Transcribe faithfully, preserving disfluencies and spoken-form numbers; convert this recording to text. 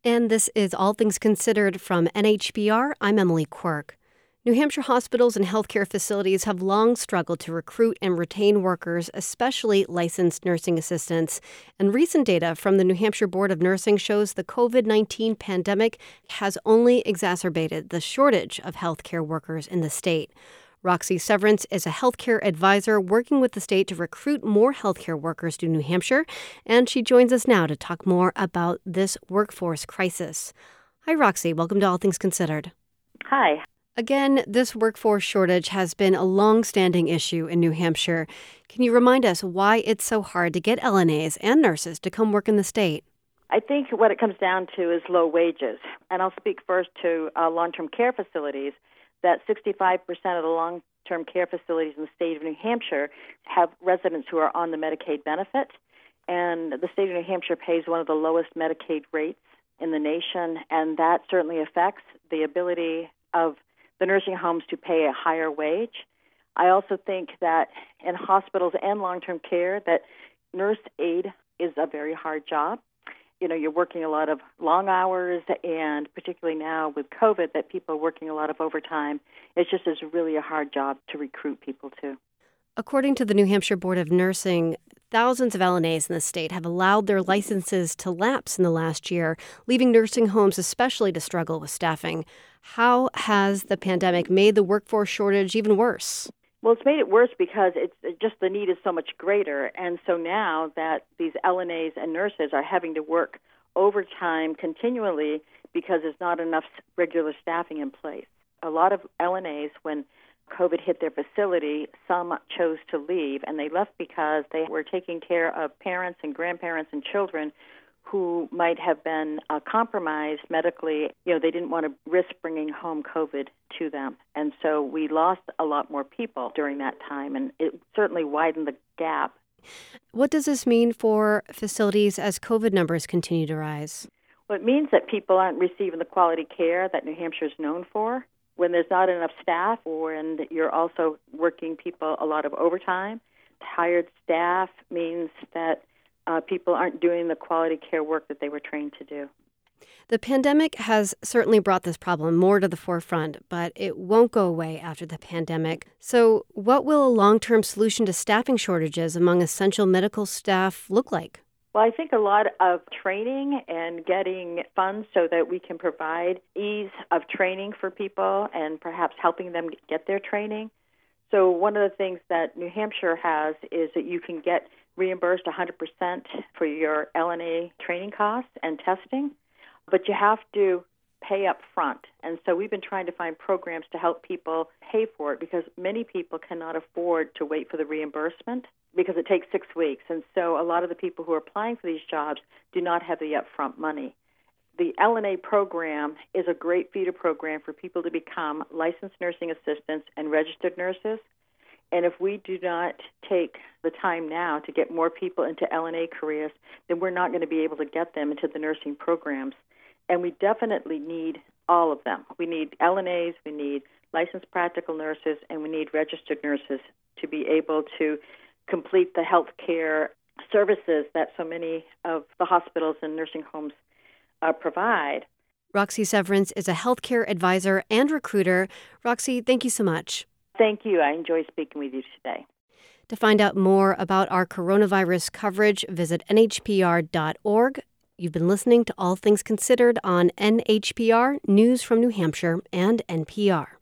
And this is All Things Considered from N H P R. I'm Emily Quirk. New Hampshire hospitals and healthcare facilities have long struggled to recruit and retain workers, especially licensed nursing assistants. And recent data from the New Hampshire Board of Nursing shows the covid nineteen pandemic has only exacerbated the shortage of healthcare workers in the state. Roxy Severance is a healthcare advisor working with the state to recruit more healthcare workers to New Hampshire, and she joins us now to talk more about this workforce crisis. Hi, Roxy. Welcome to All Things Considered. Hi. Again, this workforce shortage has been a long-standing issue in New Hampshire. Can you remind us why it's so hard to get L N As and nurses to come work in the state? I think what it comes down to is low wages. And I'll speak first to uh, long-term care facilities. That sixty-five percent of the long-term care facilities in the state of New Hampshire have residents who are on the Medicaid benefit. And the state of New Hampshire pays one of the lowest Medicaid rates in the nation, and that certainly affects the ability of the nursing homes to pay a higher wage. I also think that in hospitals and long-term care that nurse aid is a very hard job. You know, you're working a lot of long hours, and particularly now with COVID, that people are working a lot of overtime. It's just is really a hard job to recruit people to. According to the New Hampshire Board of Nursing, thousands of L N As in the state have allowed their licenses to lapse in the last year, leaving nursing homes especially to struggle with staffing. How has the pandemic made the workforce shortage even worse? Well, it's made it worse because it's just the need is so much greater. And so now that these L N As and nurses are having to work overtime continually because there's not enough regular staffing in place. A lot of L N As, when COVID hit their facility, some chose to leave, and they left because they were taking care of parents and grandparents and children who might have been uh, compromised medically. You know, they didn't want to risk bringing home COVID to them. And so we lost a lot more people during that time, and it certainly widened the gap. What does this mean for facilities as COVID numbers continue to rise? Well, it means that people aren't receiving the quality care that New Hampshire is known for. When there's not enough staff, or and you're also working people a lot of overtime, tired staff means that uh, people aren't doing the quality care work that they were trained to do. The pandemic has certainly brought this problem more to the forefront, but it won't go away after the pandemic. So what will a long-term solution to staffing shortages among essential medical staff look like? Well, I think a lot of training and getting funds so that we can provide ease of training for people and perhaps helping them get their training. So one of the things that New Hampshire has is that you can get reimbursed one hundred percent for your L N A training costs and testing, but you have to pay up front. And so we've been trying to find programs to help people pay for it because many people cannot afford to wait for the reimbursement because it takes six weeks. And so a lot of the people who are applying for these jobs do not have the upfront money. The L N A program is a great feeder program for people to become licensed nursing assistants and registered nurses. And if we do not take the time now to get more people into L N A careers, then we're not going to be able to get them into the nursing programs. And we definitely need all of them. We need L N As, we need licensed practical nurses, and we need registered nurses to be able to complete the health care services that so many of the hospitals and nursing homes uh, provide. Roxy Severance is a healthcare advisor and recruiter. Roxy, thank you so much. Thank you. I enjoy speaking with you today. To find out more about our coronavirus coverage, visit N H P R dot org. You've been listening to All Things Considered on N H P R, News from New Hampshire, and N P R.